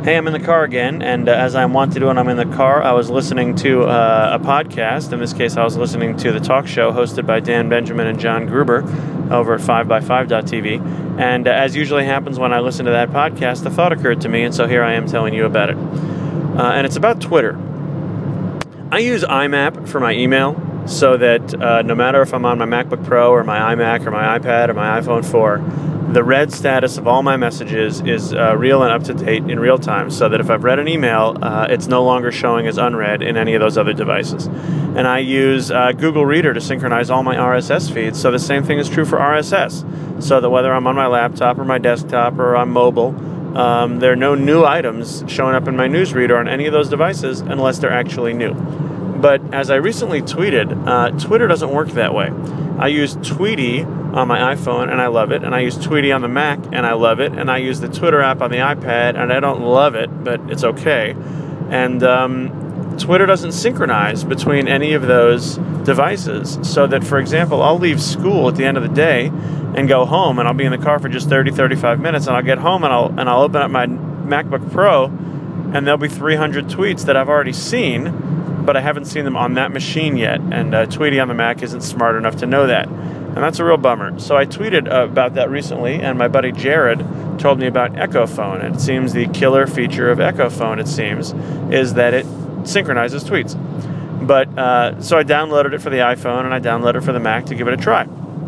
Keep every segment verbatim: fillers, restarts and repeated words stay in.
Hey, I'm in the car again, and uh, as I want to do when I'm in the car, I was listening to uh, a podcast. In this case, I was listening to the talk show hosted by Dan Benjamin and John Gruber over at five by five dot t v. And uh, as usually happens when I listen to that podcast, a thought occurred to me, and so here I am telling you about it. Uh, and it's about Twitter. I use I M A P for my email so that uh, no matter if I'm on my MacBook Pro or my iMac or my iPad or my iPhone four, the read status of all my messages is uh, real and up to date in real time, so that if I've read an email, uh, it's no longer showing as unread in any of those other devices. And I use uh, Google Reader to synchronize all my R S S feeds, so the same thing is true for R S S, so that whether I'm on my laptop or my desktop or on mobile, um, there are no new items showing up in my newsreader on any of those devices unless they're actually new. But as I recently tweeted, uh, Twitter doesn't work that way. I use Tweety on my iPhone, and I love it, and I use Tweety on the Mac, and I love it, and I use the Twitter app on the iPad, and I don't love it, but it's okay. And um, Twitter doesn't synchronize between any of those devices, so that, for example, I'll leave school at the end of the day and go home, and I'll be in the car for just thirty, thirty-five minutes, and I'll get home, and I'll, and I'll open up my MacBook Pro, and there'll be three hundred tweets that I've already seen, but I haven't seen them on that machine yet, and uh, Tweety on the Mac isn't smart enough to know that. And that's a real bummer. So I tweeted uh, about that recently, and my buddy Jared told me about Echo Phone. And it seems the killer feature of Echo Phone, it seems, is that it synchronizes tweets. But uh, so I downloaded it for the iPhone, and I downloaded it for the Mac to give it a try.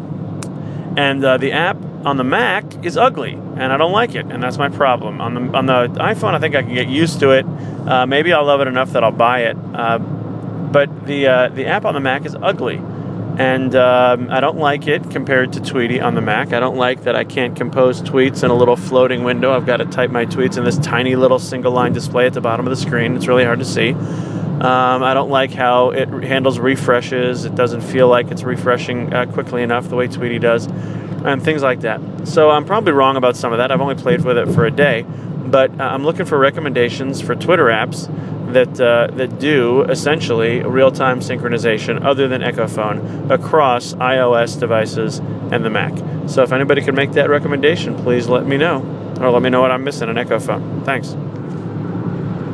And uh, the app on the Mac is ugly, and I don't like it, and that's my problem. On the on the iPhone, I think I can get used to it. Uh, maybe I'll love it enough that I'll buy it. Uh, but the uh, the app on the Mac is ugly. And um, I don't like it compared to Tweety on the Mac. I don't like that I can't compose tweets in a little floating window. I've got to type my tweets in this tiny little single-line display at the bottom of the screen. It's really hard to see. Um, I don't like how it handles refreshes. It doesn't feel like it's refreshing uh, quickly enough the way Tweety does, and things like that. So I'm probably wrong about some of that. I've only played with it for a day. But uh, I'm looking for recommendations for Twitter apps that uh, that do essentially real-time synchronization other than Echo Phone across iOS devices and the Mac. So if anybody can make that recommendation, please let me know, or let me know what I'm missing in Echo Phone. Thanks.